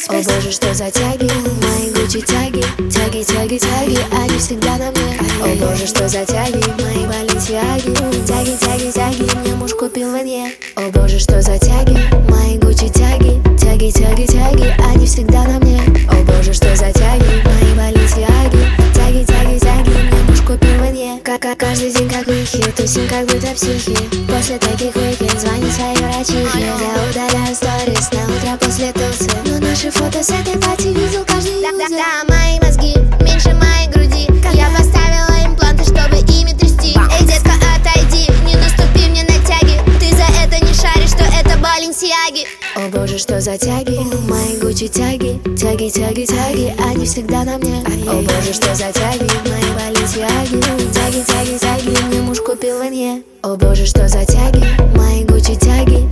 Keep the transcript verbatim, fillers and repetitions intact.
О боже, что за тяги, мои гучи тяги, тяги, тяги, тяги, они всегда на мне. О боже, что за тяги, мои баленсиаги, тяги, тяги, тяги, мне муж купил в Инье. О боже, что за тяги, мои гучи тяги, тяги, тяги, тяги, они всегда на мне. О боже, что за тяги, мои баленсиаги, тяги, тяги, тяги, мне муж купил в Инье. Как, как каждый день как выхи, тусим как будто психи. После таких уикенд звонит своей врачихе. Я удаляю сторис на утро после тусы, но наши фото с этой пати видел каждый юзер. Да, да, да, мои мозги меньше моей груди. Я поставила импланты, чтобы ими трясти. Эй, детка, отойди, не наступи мне на тяги. Ты за это не шаришь, что это баленсиаги. О боже, что за тяги, мои гучи тяги, тяги, тяги, тяги, они всегда на мне. О боже, что за тяги, мои баленсиаги, тяги, тяги, тяги, мне муж купил в Инье. О боже, что за тяги, мои гучи тяги,